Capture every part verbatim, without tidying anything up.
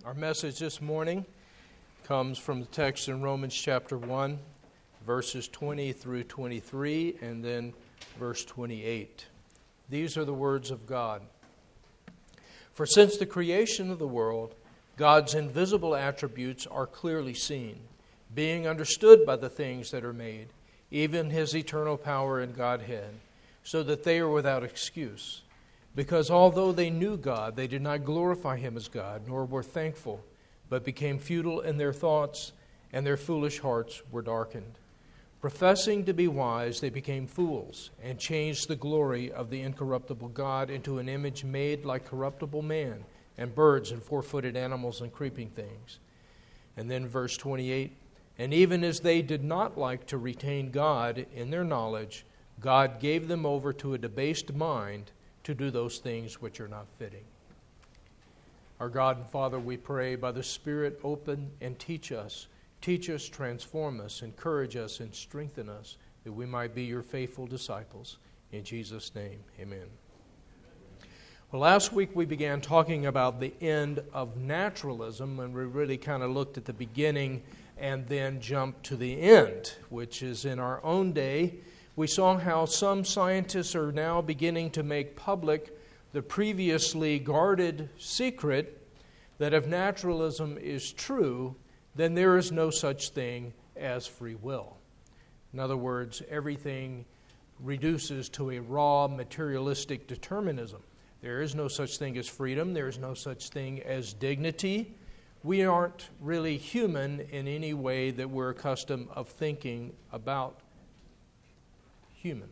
Our message this morning comes from the text in Romans chapter one, verses twenty through twenty-three, and then verse twenty-eight. These are the words of God. For since the creation of the world, God's invisible attributes are clearly seen, being understood by the things that are made, even His eternal power and Godhead, so that they are without excuse. Because although they knew God, they did not glorify Him as God, nor were thankful, but became futile in their thoughts, and their foolish hearts were darkened. Professing to be wise, they became fools, and changed the glory of the incorruptible God into an image made like corruptible man, and birds, and four-footed animals, and creeping things. And then verse twenty-eight, and even as they did not like to retain God in their knowledge, God gave them over to a debased mind, to do those things which are not fitting. Our God and Father, we pray, by the Spirit, open and teach us. Teach us, transform us, encourage us, and strengthen us, that we might be your faithful disciples. In Jesus' name, amen. Well, last week we began talking about the end of naturalism, and we really kind of looked at the beginning and then jumped to the end, which is in our own day. We saw how some scientists are now beginning to make public the previously guarded secret that if naturalism is true, then there is no such thing as free will. In other words, everything reduces to a raw materialistic determinism. There is no such thing as freedom. There is no such thing as dignity. We aren't really human in any way that we're accustomed of thinking about human.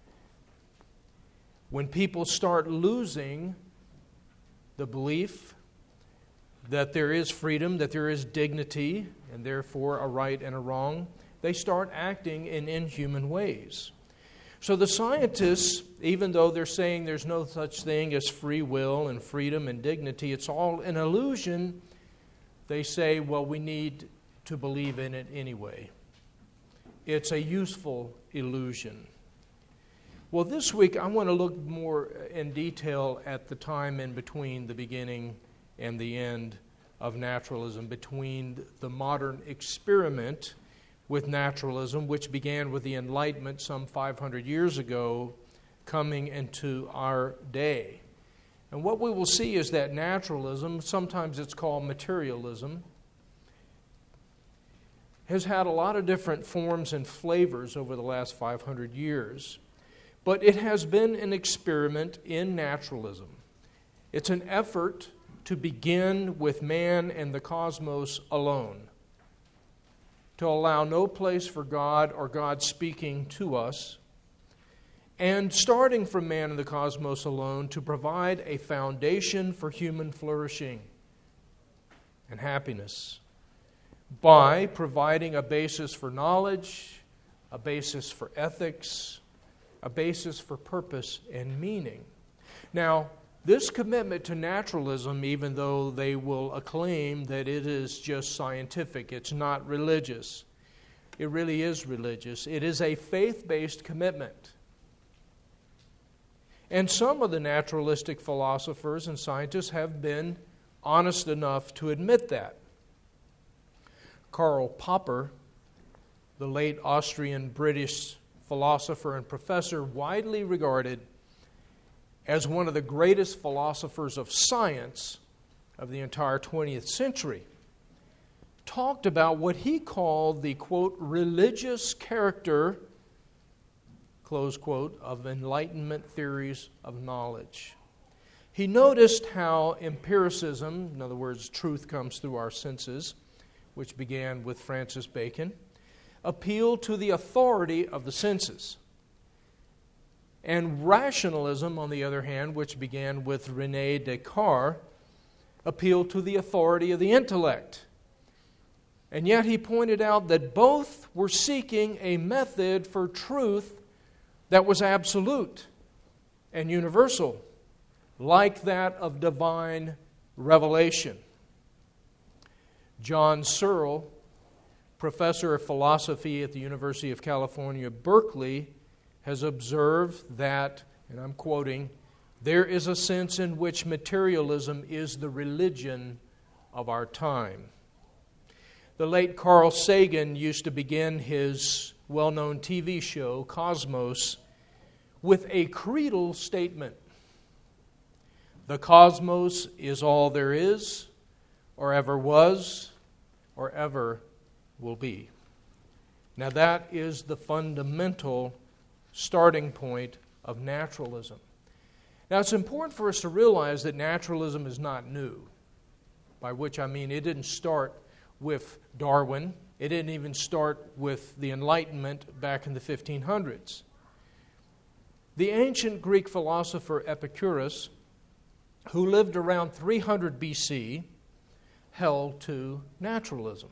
When people start losing the belief that there is freedom, that there is dignity, and therefore a right and a wrong, they start acting in inhuman ways. So the scientists, even though they're saying there's no such thing as free will and freedom and dignity, it's all an illusion, they say, well, we need to believe in it anyway. It's a useful illusion. Well, this week I want to look more in detail at the time in between the beginning and the end of naturalism, between the modern experiment with naturalism, which began with the Enlightenment some five hundred years ago, coming into our day. And what we will see is that naturalism, sometimes it's called materialism, has had a lot of different forms and flavors over the last five hundred years. But it has been an experiment in naturalism. It's an effort to begin with man and the cosmos alone, to allow no place for God or God speaking to us, and starting from man and the cosmos alone to provide a foundation for human flourishing and happiness by providing a basis for knowledge, a basis for ethics, a basis for purpose and meaning. Now, this commitment to naturalism, even though they will acclaim that it is just scientific, it's not religious. It really is religious. It is a faith-based commitment. And some of the naturalistic philosophers and scientists have been honest enough to admit that. Karl Popper, the late Austrian-British philosopher and professor, widely regarded as one of the greatest philosophers of science of the entire twentieth century, talked about what he called the, quote, religious character, close quote, of Enlightenment theories of knowledge. He noticed how empiricism, in other words, truth comes through our senses, which began with Francis Bacon, appealed to the authority of the senses. And rationalism, on the other hand, which began with René Descartes, appealed to the authority of the intellect. And yet he pointed out that both were seeking a method for truth that was absolute and universal, like that of divine revelation. John Searle, professor of philosophy at the University of California, Berkeley, has observed that, and I'm quoting, there is a sense in which materialism is the religion of our time. The late Carl Sagan used to begin his well-known T V show, Cosmos, with a creedal statement. The cosmos is all there is, or ever was, or ever will be. Now that is the fundamental starting point of naturalism. Now it's important for us to realize that naturalism is not new, by which I mean it didn't start with Darwin. It didn't even start with the Enlightenment back in the fifteen hundreds. The ancient Greek philosopher Epicurus, who lived around three hundred B C, held to naturalism.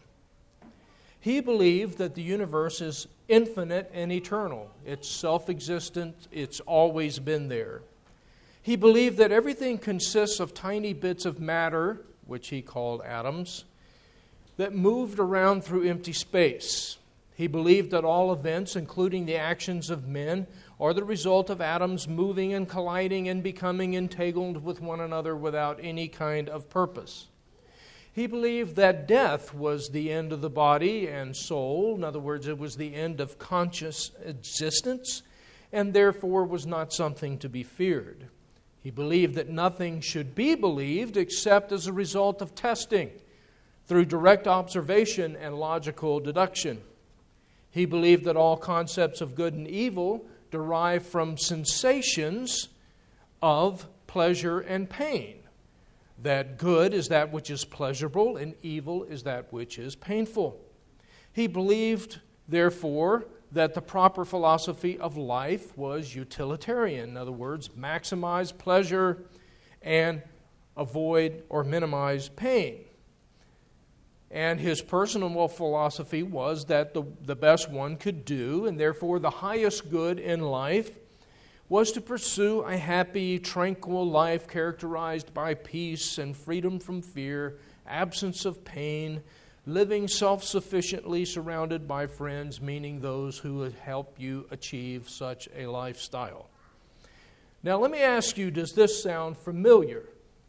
He believed that the universe is infinite and eternal. It's self-existent. It's always been there. He believed that everything consists of tiny bits of matter, which he called atoms, that moved around through empty space. He believed that all events, including the actions of men, are the result of atoms moving and colliding and becoming entangled with one another without any kind of purpose. He believed that death was the end of the body and soul. In other words, it was the end of conscious existence, and therefore was not something to be feared. He believed that nothing should be believed except as a result of testing, through direct observation and logical deduction. He believed that all concepts of good and evil derive from sensations of pleasure and pain. That good is that which is pleasurable and evil is that which is painful. He believed, therefore, that the proper philosophy of life was utilitarian. In other words, maximize pleasure and avoid or minimize pain. And his personal philosophy was that the, the best one could do, and therefore the highest good in life, was to pursue a happy, tranquil life characterized by peace and freedom from fear, absence of pain, living self-sufficiently surrounded by friends, meaning those who would help you achieve such a lifestyle. Now let me ask you, does this sound familiar?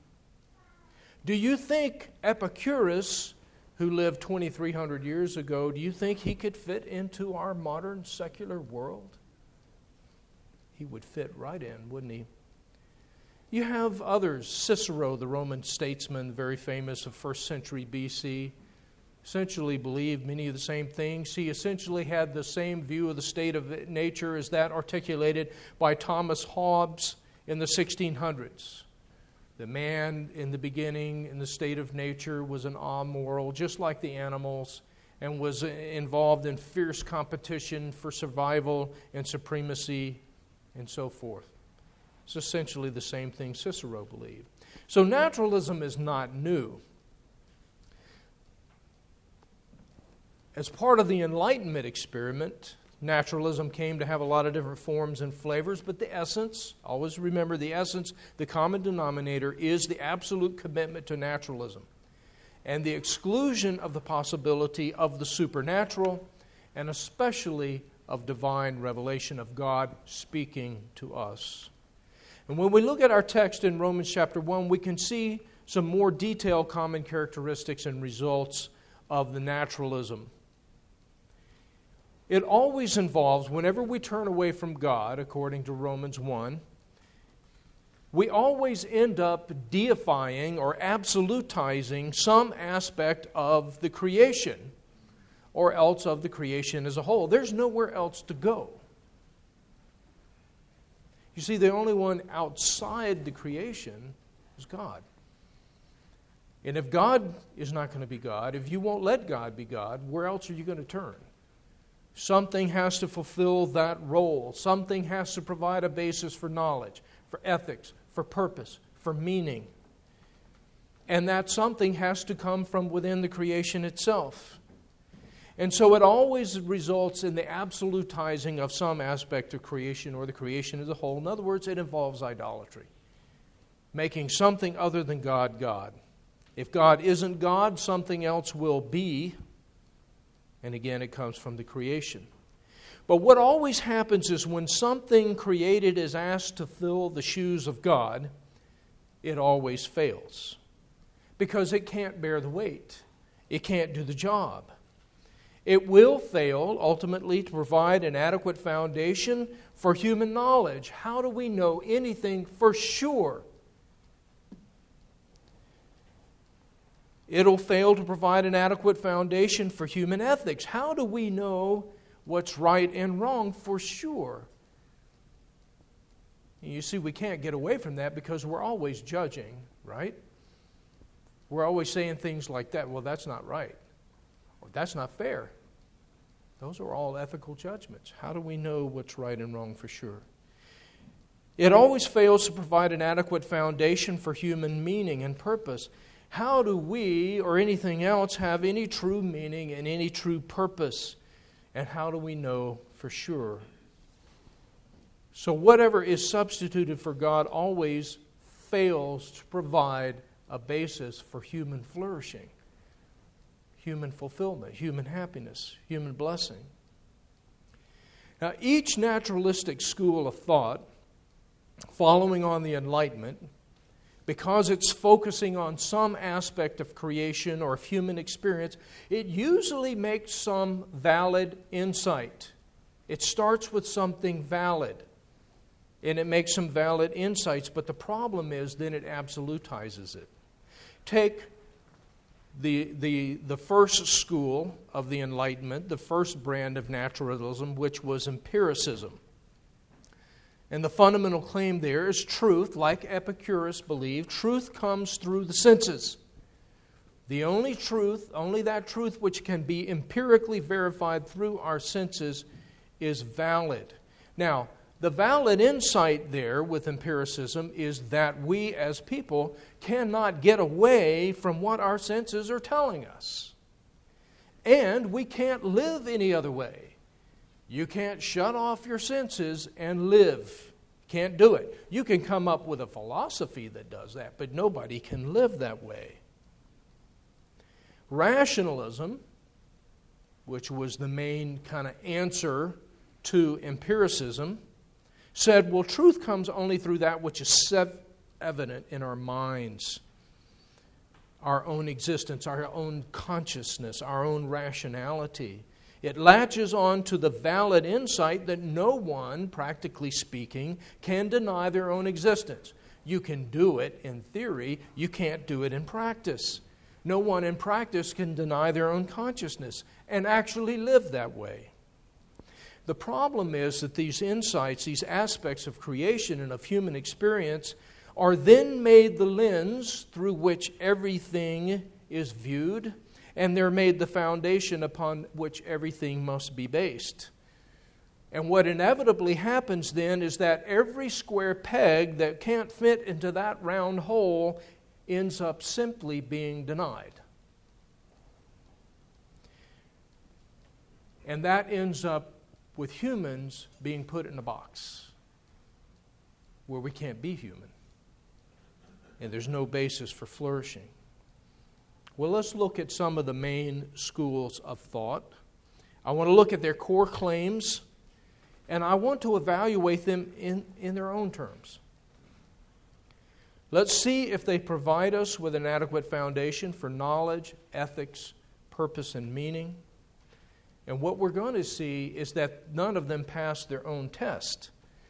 Do you think Epicurus, who lived twenty-three hundred years ago, do you think he could fit into our modern secular world? He would fit right in, wouldn't he? You have others. Cicero, the Roman statesman, very famous of first century B C, essentially believed many of the same things. He essentially had the same view of the state of nature as that articulated by Thomas Hobbes in the sixteen hundreds. The man in the beginning in the state of nature was an amoral, just like the animals, and was involved in fierce competition for survival and supremacy and so forth. It's essentially the same thing Cicero believed. So naturalism is not new. As part of the Enlightenment experiment, naturalism came to have a lot of different forms and flavors, but the essence, always remember the essence, the common denominator is the absolute commitment to naturalism and the exclusion of the possibility of the supernatural and especially of divine revelation of God speaking to us. And when we look at our text in Romans chapter one, we can see some more detailed common characteristics and results of the naturalism. It always involves, whenever we turn away from God, according to Romans one, we always end up deifying or absolutizing some aspect of the creation, or else of the creation as a whole. There's nowhere else to go. You see, the only one outside the creation is God. And if God is not going to be God, if you won't let God be God, where else are you going to turn? Something has to fulfill that role. Something has to provide a basis for knowledge, for ethics, for purpose, for meaning. And that something has to come from within the creation itself. And so it always results in the absolutizing of some aspect of creation or the creation as a whole. In other words, it involves idolatry, making something other than God, God. If God isn't God, something else will be. And again, it comes from the creation. But what always happens is when something created is asked to fill the shoes of God, it always fails. because it can't bear the weight. It can't do the job. It will fail, ultimately, to provide an adequate foundation for human knowledge. How do we know anything for sure? It'll fail to provide an adequate foundation for human ethics. How do we know what's right and wrong for sure? You see, we can't get away from that because we're always judging, right? We're always saying things like that. Well, that's not right. Or that's not fair. Those are all ethical judgments. How do we know what's right and wrong for sure? It always fails to provide an adequate foundation for human meaning and purpose. How do we or anything else have any true meaning and any true purpose? And how do we know for sure? So whatever is substituted for God always fails to provide a basis for human flourishing, human fulfillment, human happiness, human blessing. Now, each naturalistic school of thought, following on the Enlightenment, because it's focusing on some aspect of creation or of human experience, it usually makes some valid insight. It starts with something valid, and it makes some valid insights, but the problem is then it absolutizes it. Take the, the, the first school of the Enlightenment, the first brand of naturalism, which was empiricism. And the fundamental claim there is truth, like Epicurus believed. Truth comes through the senses. The only truth, only that truth which can be empirically verified through our senses is valid. Now, the valid insight there with empiricism is that we as people cannot get away from what our senses are telling us. And we can't live any other way. You can't shut off your senses and live. Can't do it. You can come up with a philosophy that does that, but nobody can live that way. Rationalism, which was the main kind of answer to empiricism, said, well, truth comes only through that which is evident in our minds, our own existence, our own consciousness, our own rationality. It latches on to the valid insight that no one, practically speaking, can deny their own existence. You can do it in theory, you can't do it in practice. No one in practice can deny their own consciousness and actually live that way. The problem is that these insights, these aspects of creation and of human experience, are then made the lens through which everything is viewed, and they're made the foundation upon which everything must be based. And what inevitably happens then is that every square peg that can't fit into that round hole ends up simply being denied. And that ends up with humans being put in a box where we can't be human. And there's no basis for flourishing. Well, let's look at some of the main schools of thought. I want to look at their core claims, and I want to evaluate them in, in their own terms. Let's see if they provide us with an adequate foundation for knowledge, ethics, purpose, and meaning. And what we're going to see is that none of them pass their own test.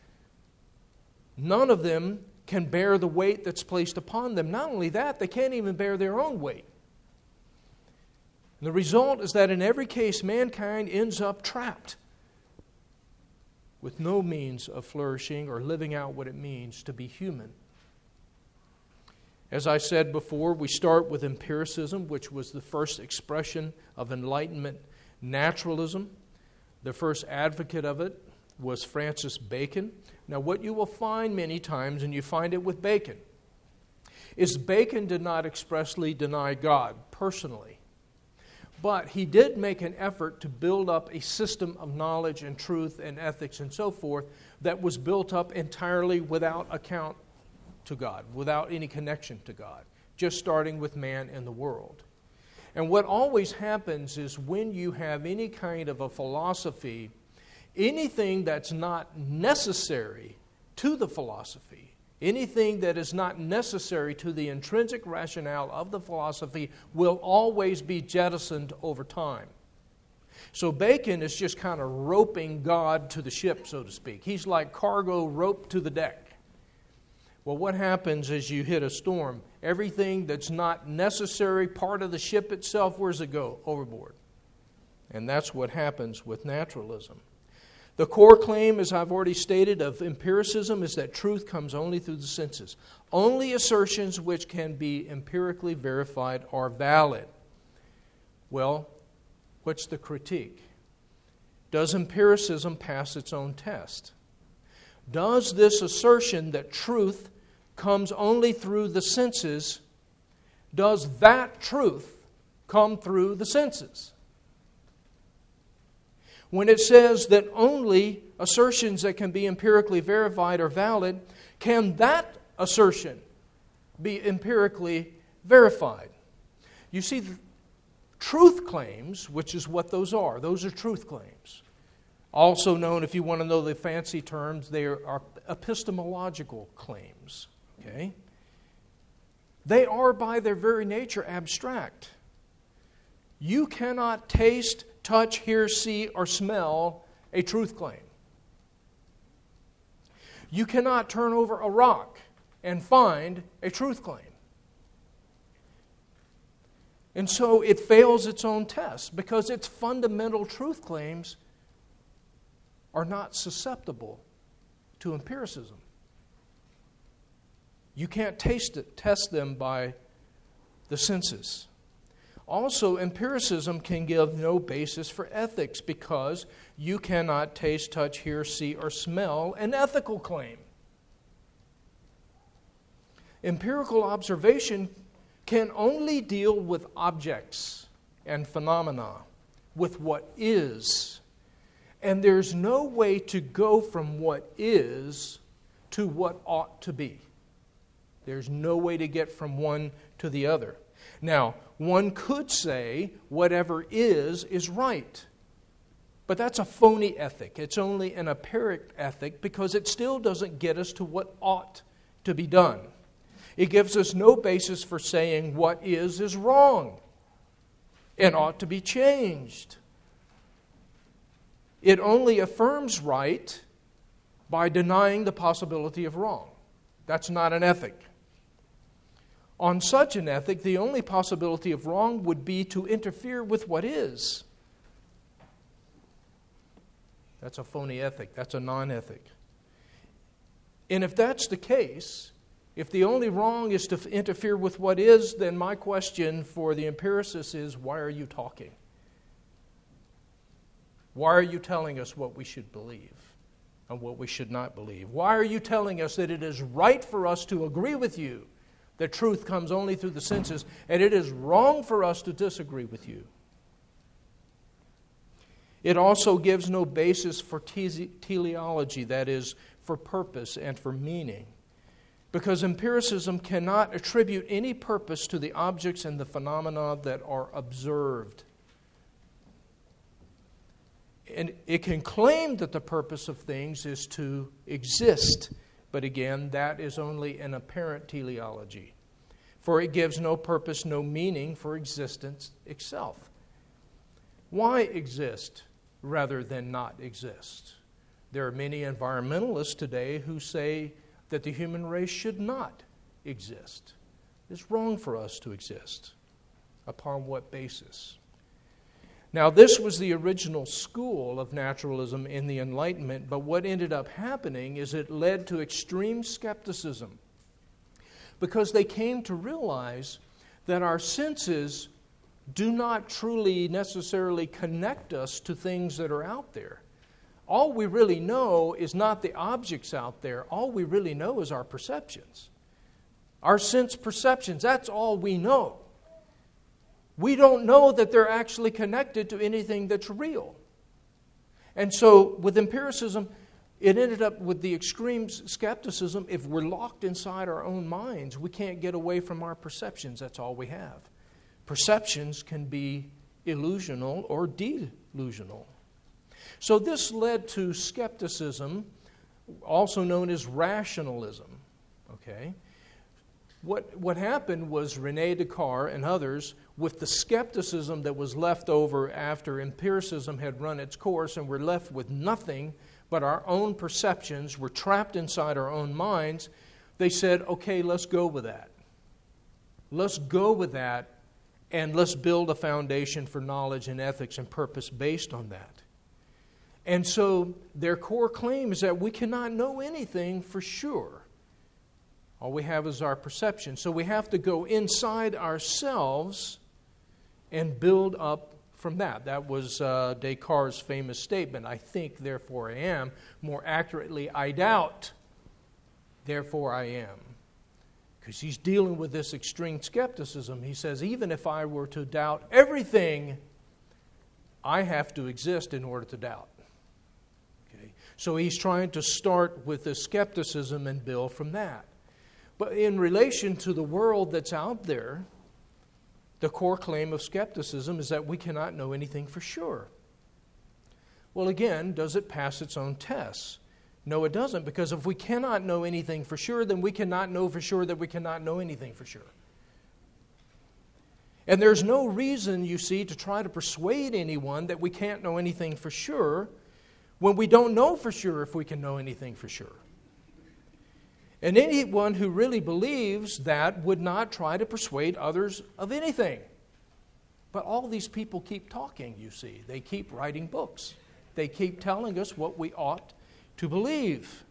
None of them can bear the weight that's placed upon them. Not only that, they can't even bear their own weight. And the result is that in every case, mankind ends up trapped with no means of flourishing or living out what it means to be human. As I said before, we start with empiricism, which was the first expression of Enlightenment naturalism. The first advocate of it was Francis Bacon. Now, what you will find many times, and you find it with Bacon, is Bacon did not expressly deny God personally. But he did make an effort to build up a system of knowledge and truth and ethics and so forth that was built up entirely without account to God, without any connection to God, just starting with man and the world. And what always happens is when you have any kind of a philosophy, anything that's not necessary to the philosophy Anything that is not necessary to the intrinsic rationale of the philosophy will always be jettisoned over time. So Bacon is just kind of roping God to the ship, so to speak. He's like cargo roped to the deck. Well, what happens as you hit a storm? Everything that's not necessary part of the ship itself, where does it go? Overboard. And that's what happens with naturalism. The core claim, as I've already stated, of empiricism is that truth comes only through the senses. Only assertions which can be empirically verified are valid. Well, what's the critique? Does empiricism pass its own test? Does this assertion that truth comes only through the senses, does that truth come through the senses? When it says that only assertions that can be empirically verified are valid, can that assertion be empirically verified? You see, the truth claims, which is what those are, those are truth claims. Also known, if you want to know the fancy terms, they are epistemological claims. Okay? They are by their very nature abstract. You cannot taste, touch, hear, see, or smell a truth claim. You cannot turn over a rock and find a truth claim. And so it fails its own test because its fundamental truth claims are not susceptible to empiricism. You can't taste it, test them by the senses. Also, empiricism can give no basis for ethics because you cannot taste, touch, hear, see, or smell an ethical claim. Empirical observation can only deal with objects and phenomena, with what is. And there's no way to go from what is to what ought to be. There's no way to get from one to the other. Now, one could say whatever is, is right. But that's a phony ethic. It's only an apparent ethic because it still doesn't get us to what ought to be done. It gives us no basis for saying what is, is wrong and ought to be changed. It only affirms right by denying the possibility of wrong. That's not an ethic. On such an ethic, the only possibility of wrong would be to interfere with what is. That's a phony ethic. That's a non-ethic. And if that's the case, if the only wrong is to interfere with what is, then my question for the empiricist is, why are you talking? Why are you telling us what we should believe and what we should not believe? Why are you telling us that it is right for us to agree with you that truth comes only through the senses, and it is wrong for us to disagree with you? It also gives no basis for teleology, that is, for purpose and for meaning, because empiricism cannot attribute any purpose to the objects and the phenomena that are observed. And it can claim that the purpose of things is to exist, but again, that is only an apparent teleology, for it gives no purpose, no meaning for existence itself. Why exist rather than not exist? There are many environmentalists today who say that the human race should not exist. It's wrong for us to exist. Upon what basis? Now, this was the original school of naturalism in the Enlightenment, but what ended up happening is it led to extreme skepticism because they came to realize that our senses do not truly necessarily connect us to things that are out there. All we really know is not the objects out there. All we really know is our perceptions. Our sense perceptions, that's all we know. We don't know that they're actually connected to anything that's real. And so with empiricism, it ended up with the extreme skepticism. If we're locked inside our own minds, we can't get away from our perceptions. That's all we have. Perceptions can be illusional or delusional. So this led to skepticism, also known as rationalism. Okay? What, what happened was Rene Descartes and others, with the skepticism that was left over after empiricism had run its course and we're left with nothing but our own perceptions, we're trapped inside our own minds, they said, okay, let's go with that. Let's go with that and let's build a foundation for knowledge and ethics and purpose based on that. And so their core claim is that we cannot know anything for sure. All we have is our perception. So we have to go inside ourselves and build up from that. That was uh, Descartes' famous statement, I think, therefore I am. More accurately, I doubt, therefore I am. Because he's dealing with this extreme skepticism. He says, even if I were to doubt everything, I have to exist in order to doubt. Okay? So he's trying to start with the skepticism and build from that. But in relation to the world that's out there, the core claim of skepticism is that we cannot know anything for sure. Well, again, does it pass its own tests? No, it doesn't, because if we cannot know anything for sure, then we cannot know for sure that we cannot know anything for sure. And there's no reason, you see, to try to persuade anyone that we can't know anything for sure when we don't know for sure if we can know anything for sure. And anyone who really believes that would not try to persuade others of anything. But all these people keep talking, you see. They keep writing books. They keep telling us what we ought to believe.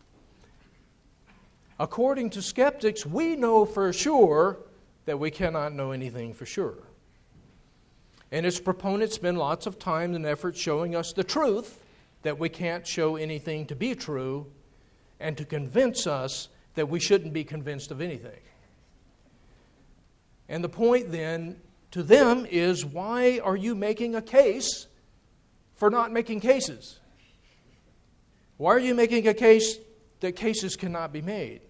According to skeptics, we know for sure that we cannot know anything for sure. And its proponents spend lots of time and effort showing us the truth, that we can't show anything to be true, and to convince us that we shouldn't be convinced of anything. And the point then to them is, why are you making a case for not making cases? Why are you making a case that cases cannot be made?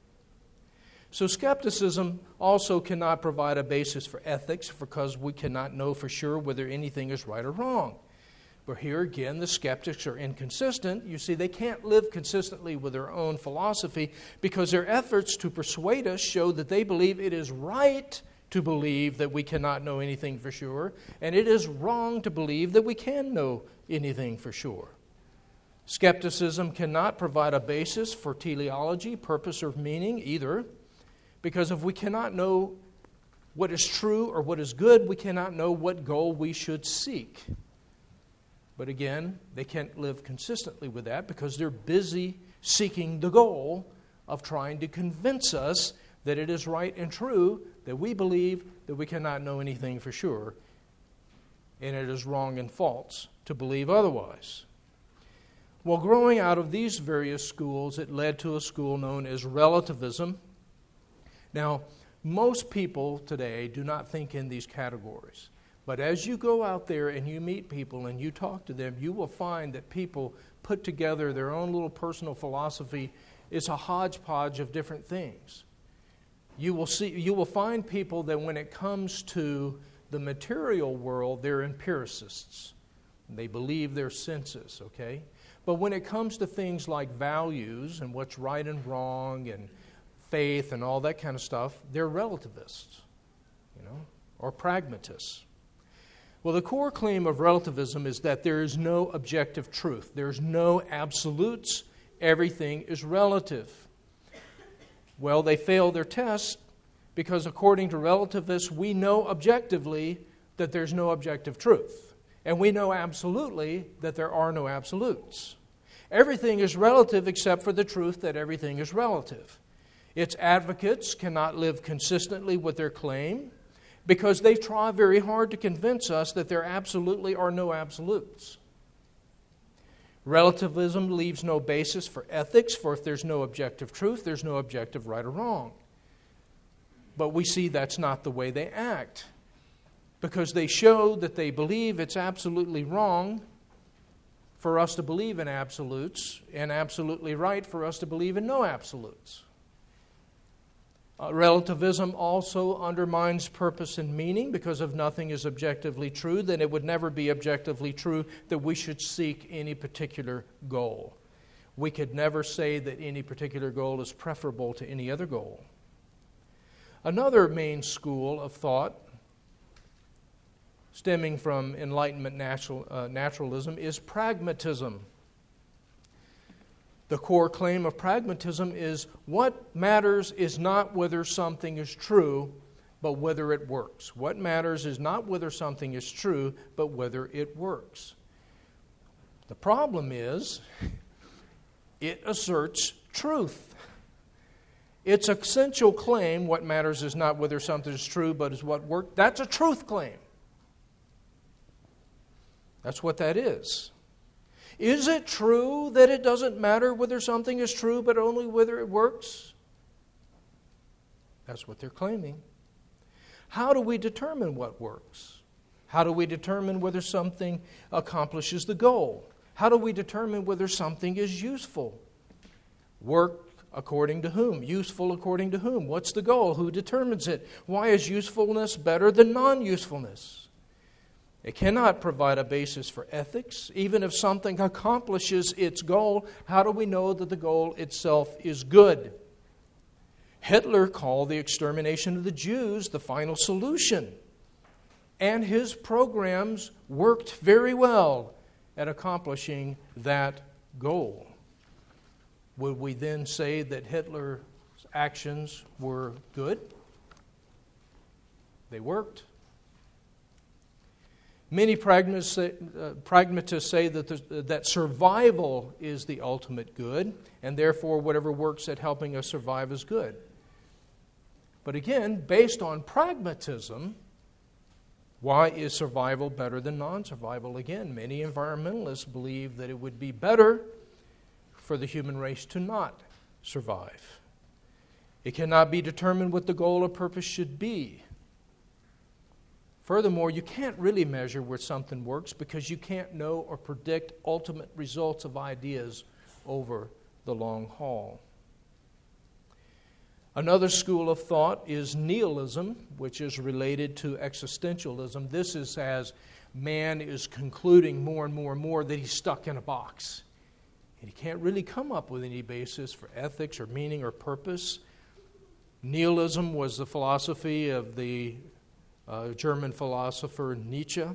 So skepticism also cannot provide a basis for ethics because we cannot know for sure whether anything is right or wrong. But here again, the skeptics are inconsistent. You see, they can't live consistently with their own philosophy because their efforts to persuade us show that they believe it is right to believe that we cannot know anything for sure, and it is wrong to believe that we can know anything for sure. Skepticism cannot provide a basis for teleology, purpose, or meaning either, because if we cannot know what is true or what is good, we cannot know what goal we should seek. But again, they can't live consistently with that because they're busy seeking the goal of trying to convince us that it is right and true, that we believe that we cannot know anything for sure, and it is wrong and false to believe otherwise. Well, growing out of these various schools, it led to a school known as relativism. Now, most people today do not think in these categories. But as you go out there and you meet people and you talk to them, you will find that people put together their own little personal philosophy. It's a hodgepodge of different things. You will see, you will find people that when it comes to the material world, they're empiricists. They believe their senses, okay? But when it comes to things like values and what's right and wrong and faith and all that kind of stuff, they're relativists, you know, or pragmatists. Well, the core claim of relativism is that there is no objective truth. There's no absolutes. Everything is relative. Well, they fail their test because according to relativists, we know objectively that there's no objective truth. And we know absolutely that there are no absolutes. Everything is relative except for the truth that everything is relative. Its advocates cannot live consistently with their claim because they try very hard to convince us that there absolutely are no absolutes. Relativism leaves no basis for ethics, for if there's no objective truth, there's no objective right or wrong. But we see that's not the way they act, because they show that they believe it's absolutely wrong for us to believe in absolutes and absolutely right for us to believe in no absolutes. Uh, relativism also undermines purpose and meaning, because if nothing is objectively true, then it would never be objectively true that we should seek any particular goal. we could never say that any particular goal is preferable to any other goal. Another main school of thought, stemming from Enlightenment natural, uh, naturalism, is pragmatism. The core claim of pragmatism is what matters is not whether something is true, but whether it works. What matters is not whether something is true, but whether it works. The problem is, it asserts truth. Its essential claim, what matters is not whether something is true, but is what works, that's a truth claim. That's what that is. Is it true that it doesn't matter whether something is true, but only whether it works? That's what they're claiming. How do we determine what works? How do we determine whether something accomplishes the goal? How do we determine whether something is useful? Work according to whom? Useful according to whom? What's the goal? Who determines it? Why is usefulness better than non-usefulness? It cannot provide a basis for ethics. Even if something accomplishes its goal, how do we know that the goal itself is good? Hitler called the extermination of the Jews the final solution. And his programs worked very well at accomplishing that goal. Would we then say that Hitler's actions were good? They worked. Many pragmatists say, uh, pragmatists say that, the, that survival is the ultimate good, and therefore whatever works at helping us survive is good. But again, based on pragmatism, why is survival better than non-survival? Again, many environmentalists believe that it would be better for the human race to not survive. It cannot be determined what the goal or purpose should be. Furthermore, you can't really measure where something works because you can't know or predict ultimate results of ideas over the long haul. Another school of thought is nihilism, which is related to existentialism. This is as man is concluding more and more and more that he's stuck in a box. And he can't really come up with any basis for ethics or meaning or purpose. Nihilism was the philosophy of the uh, German philosopher Nietzsche.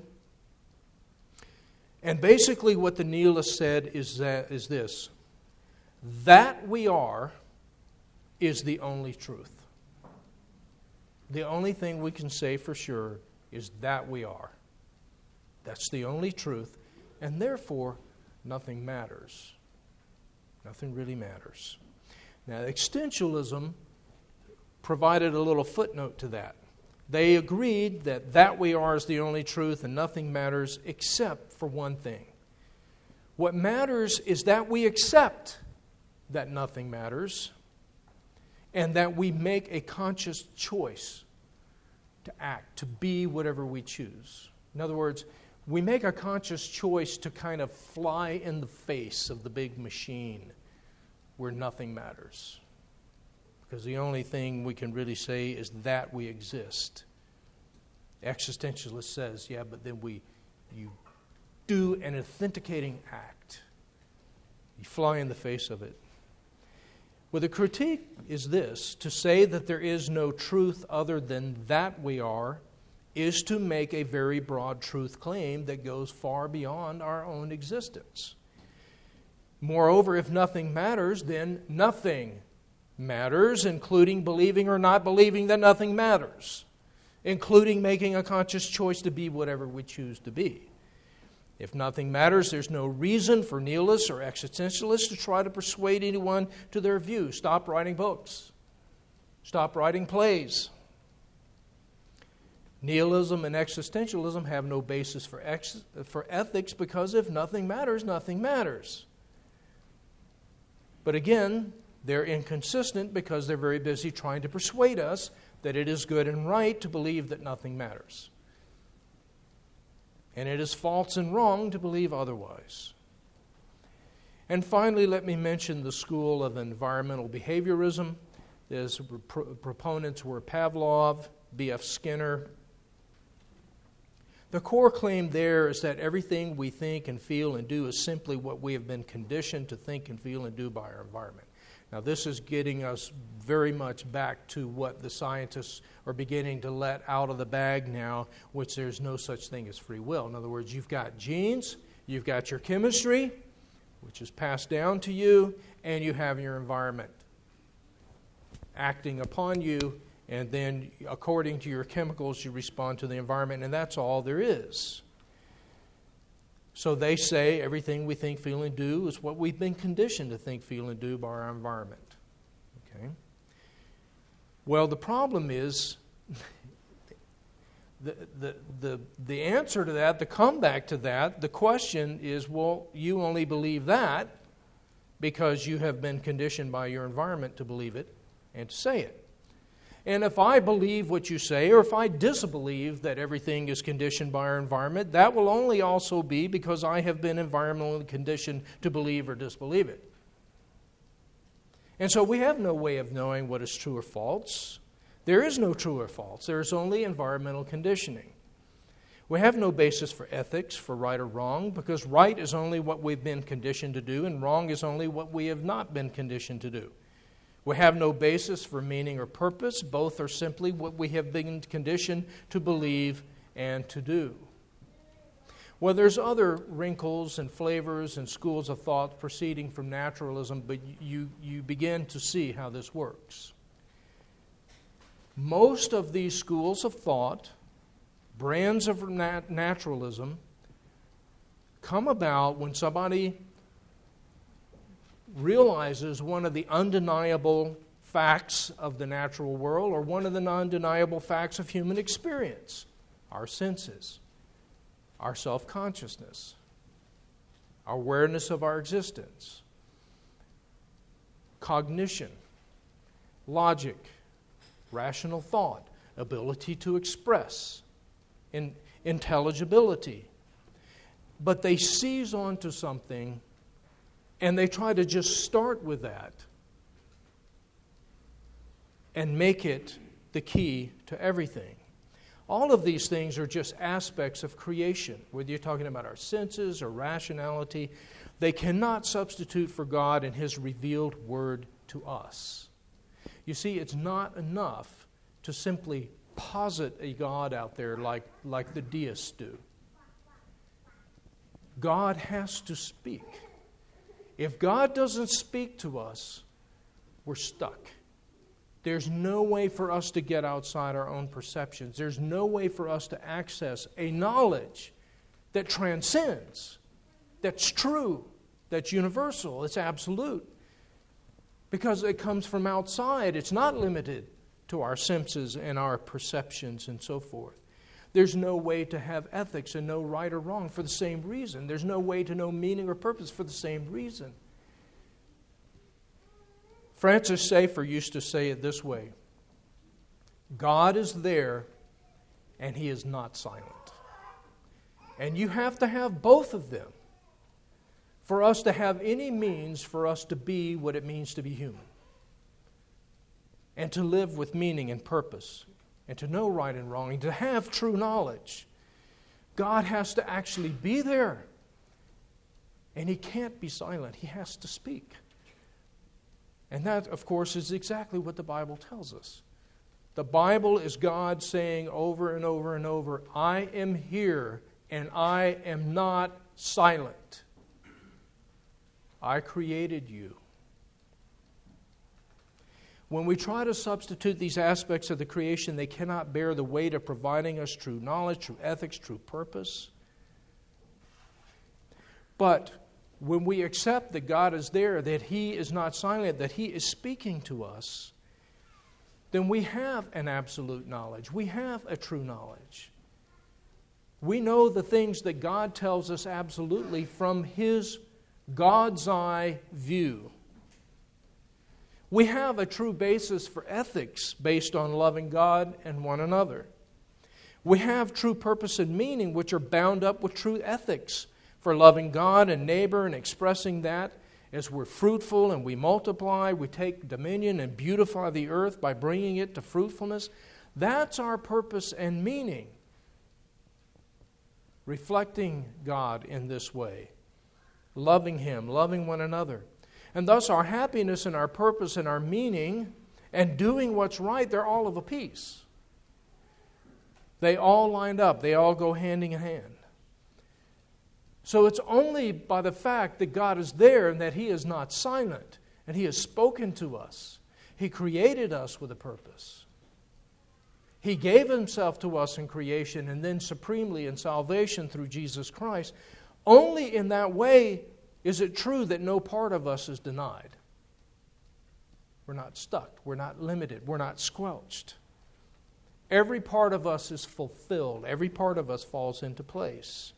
And basically what the nihilist said is, that, is this: that we are is the only truth. The only thing we can say for sure is that we are. That's the only truth, and therefore nothing matters. Nothing really matters. Now, existentialism provided a little footnote to that. They agreed that that we are is the only truth and nothing matters except for one thing. What matters is that we accept that nothing matters, and that we make a conscious choice to act, to be whatever we choose. In other words, we make a conscious choice to kind of fly in the face of the big machine where nothing matters. Because the only thing we can really say is that we exist. Existentialist says, yeah, but then we, you do an authenticating act. You fly in the face of it. Well, the critique is this: to say that there is no truth other than that we are is to make a very broad truth claim that goes far beyond our own existence. Moreover, if nothing matters, then nothing matters, including believing or not believing that nothing matters, including making a conscious choice to be whatever we choose to be. If nothing matters, there's no reason for nihilists or existentialists to try to persuade anyone to their view. Stop writing books. Stop writing plays. Nihilism and existentialism have no basis for, ex- for ethics because if nothing matters, nothing matters. But again, they're inconsistent because they're very busy trying to persuade us that it is good and right to believe that nothing matters. And it is false and wrong to believe otherwise. And finally, let me mention the school of environmental behaviorism. His pro- proponents were Pavlov, B F Skinner. The core claim there is that everything we think and feel and do is simply what we have been conditioned to think and feel and do by our environment. Now, this is getting us very much back to what the scientists are beginning to let out of the bag now, which there's no such thing as free will. In other words, you've got genes, you've got your chemistry, which is passed down to you, and you have your environment acting upon you, and then according to your chemicals, you respond to the environment, and that's all there is. So they say everything we think, feel, and do is what we've been conditioned to think, feel, and do by our environment. Okay? Well, the problem is, the, the, the, the answer to that, the comeback to that, the question is, well, you only believe that because you have been conditioned by your environment to believe it and to say it. And if I believe what you say, or if I disbelieve that everything is conditioned by our environment, that will only also be because I have been environmentally conditioned to believe or disbelieve it. And so we have no way of knowing what is true or false. There is no true or false. There is only environmental conditioning. We have no basis for ethics, for right or wrong, because right is only what we've been conditioned to do, and wrong is only what we have not been conditioned to do. We have no basis for meaning or purpose. Both are simply what we have been conditioned to believe and to do. Well, there's other wrinkles and flavors and schools of thought proceeding from naturalism, but you, you begin to see how this works. Most of these schools of thought, brands of nat- naturalism, come about when somebody realizes one of the undeniable facts of the natural world, or one of the non-deniable facts of human experience, our senses, our self-consciousness, our awareness of our existence, cognition, logic, rational thought, ability to express, in, intelligibility. But they seize onto something and they try to just start with that and make it the key to everything. All of these things are just aspects of creation, whether you're talking about our senses or rationality. They cannot substitute for God and His revealed Word to us. You see, it's not enough to simply posit a God out there like, like the deists do. God has to speak. If God doesn't speak to us, we're stuck. There's no way for us to get outside our own perceptions. There's no way for us to access a knowledge that transcends, that's true, that's universal, it's absolute. Because it comes from outside. It's not limited to our senses and our perceptions and so forth. There's no way to have ethics and know right or wrong for the same reason. There's no way to know meaning or purpose for the same reason. Francis Schaeffer used to say it this way: God is there and He is not silent. And you have to have both of them for us to have any means for us to be what it means to be human. And to live with meaning and purpose. And to know right and wrong. And to have true knowledge. God has to actually be there. And He can't be silent. He has to speak. And that, of course, is exactly what the Bible tells us. The Bible is God saying over and over and over, I am here and I am not silent. I created you. When we try to substitute these aspects of the creation, they cannot bear the weight of providing us true knowledge, true ethics, true purpose. But when we accept that God is there, that He is not silent, that He is speaking to us, then we have an absolute knowledge. We have a true knowledge. We know the things that God tells us absolutely from His God's eye view. We have a true basis for ethics based on loving God and one another. We have true purpose and meaning which are bound up with true ethics for loving God and neighbor and expressing that as we're fruitful and we multiply, we take dominion and beautify the earth by bringing it to fruitfulness. That's our purpose and meaning. reflecting God in this way, loving Him, loving one another. And thus our happiness and our purpose and our meaning and doing what's right, they're all of a piece. They all lined up. They all go hand in hand. So it's only by the fact that God is there and that He is not silent and He has spoken to us. He created us with a purpose. He gave Himself to us in creation and then supremely in salvation through Jesus Christ. Only in that way is it true that no part of us is denied. We're not stuck. We're not limited. We're not squelched. Every part of us is fulfilled. Every part of us falls into place.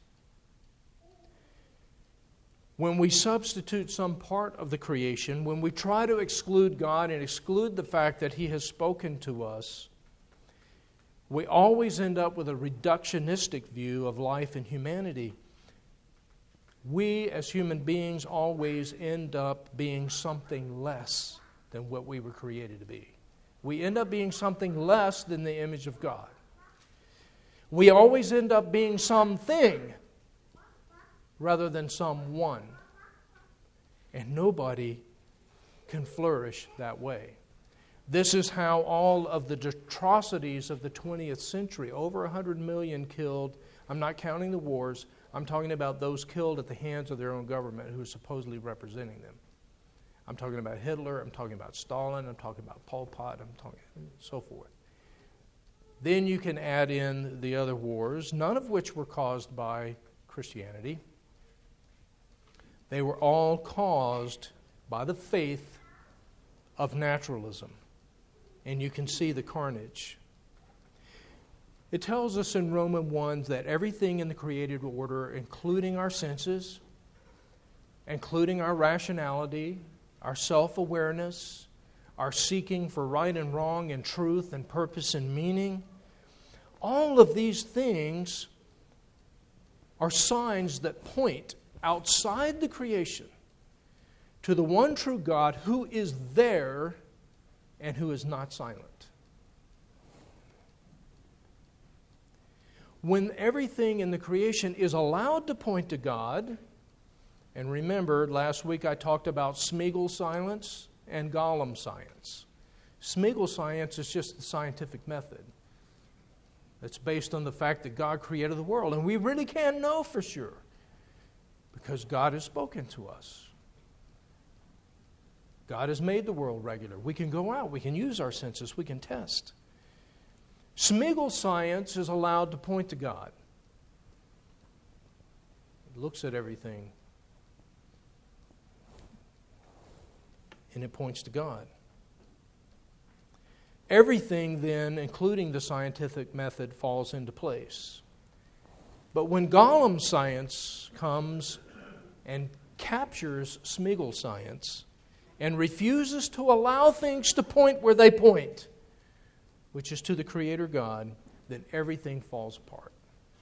When we substitute some part of the creation, when we try to exclude God and exclude the fact that He has spoken to us, we always end up with a reductionistic view of life and humanity. We, as human beings, always end up being something less than what we were created to be. We end up being something less than the image of God. We always end up being something rather than someone. And nobody can flourish that way. This is how all of the atrocities of the twentieth century, over one hundred million killed, I'm not counting the wars, I'm talking about those killed at the hands of their own government who are supposedly representing them. I'm talking about Hitler, I'm talking about Stalin, I'm talking about Pol Pot, I'm talking so forth. Then you can add in the other wars, none of which were caused by Christianity. They were all caused by the faith of naturalism. And you can see the carnage. It tells us in Romans one that everything in the created order, including our senses, including our rationality, our self-awareness, our seeking for right and wrong and truth and purpose and meaning, all of these things are signs that point outside the creation to the one true God who is there and who is not silent. When everything in the creation is allowed to point to God, and remember, last week I talked about Smeagol science and Gollum science. Smeagol science is just the scientific method. It's based on the fact that God created the world, and we really can't know for sure because God has spoken to us. God has made the world regular. We can go out. We can use our senses. We can test. Smeagol science is allowed to point to God. It looks at everything and it points to God. Everything then, including the scientific method, falls into place. But when Gollum science comes and captures Smeagol science and refuses to allow things to point where they point, which is to the Creator God, then everything falls apart.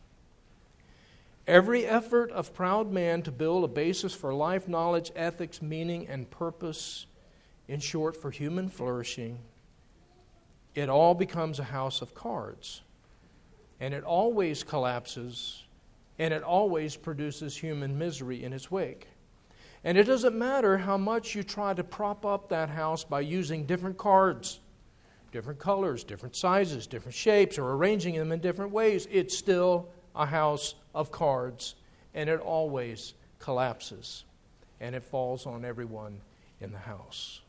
Every effort of proud man to build a basis for life, knowledge, ethics, meaning, and purpose, in short, for human flourishing, it all becomes a house of cards. And it always collapses, and it always produces human misery in its wake. And it doesn't matter how much you try to prop up that house by using different cards, different colors, different sizes, different shapes, or arranging them in different ways. It's still a house of cards, and it always collapses, and it falls on everyone in the house.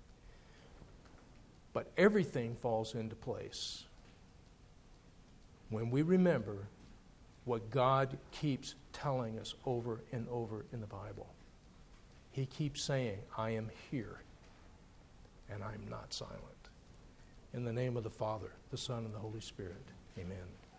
But everything falls into place when we remember what God keeps telling us over and over in the Bible. He keeps saying, I am here, and I am not silent. In the name of the Father, the Son, and the Holy Spirit, amen.